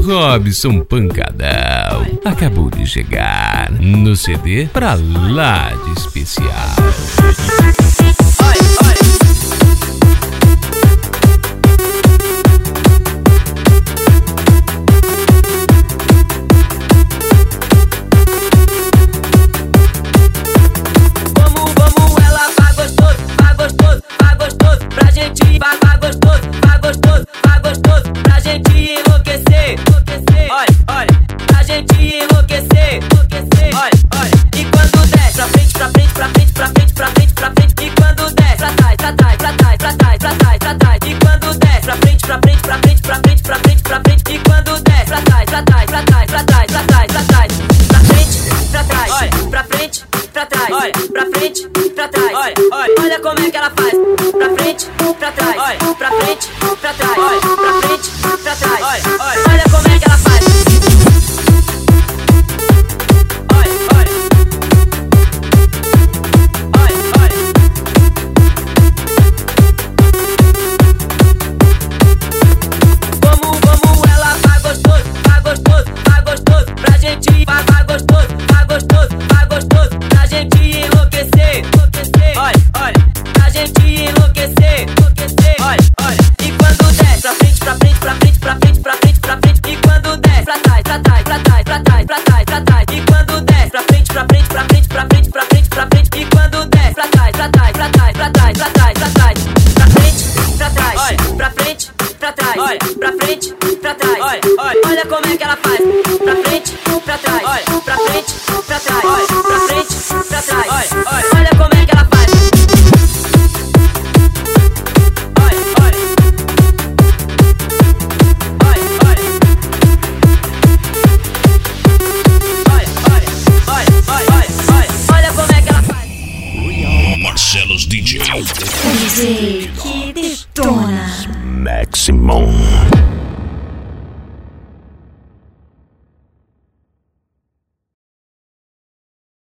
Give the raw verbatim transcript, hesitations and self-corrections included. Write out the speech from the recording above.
Robson Pancadão acabou de chegar no C D Pra Lá de Especial. Olha como é que ela faz. Pra frente, pra trás. Olha, pra frente, pra trás. Olha, pra frente, pra trás. Olha, olha como é que ela faz. Olha, olha. Olha, olha. Como, como ela vai gostoso, vai gostoso, vai gostoso. Pra gente vai, vai gostoso, vai gostoso, vai gostoso. Pra gente enlouquecer, enlouquecer. Olha, olha. Pra gente enlouquecer, enlouquecer. Olha, olha. E quando desce pra frente, pra frente, pra frente, pra frente, pra frente, pra frente. E quando desce pra trás, pra trás, pra trás, pra trás, pra trás, pra trás. E quando desce pra frente, pra frente, pra frente, pra frente, pra frente, pra frente. E quando desce pra trás, pra trás, pra trás, pra trás, pra trás, pra trás. Pra frente, pra trás, olha, pra frente, pra trás, olha, pra frente, pra trás, olha, olha. Olha como é que ela faz. Pra frente, pra trás, olha, pra frente, pra trás, olha, pra frente, pra trás, olha, olha. Olha como é que ela faz. Marcelo's D J. D J que detona. Maximum.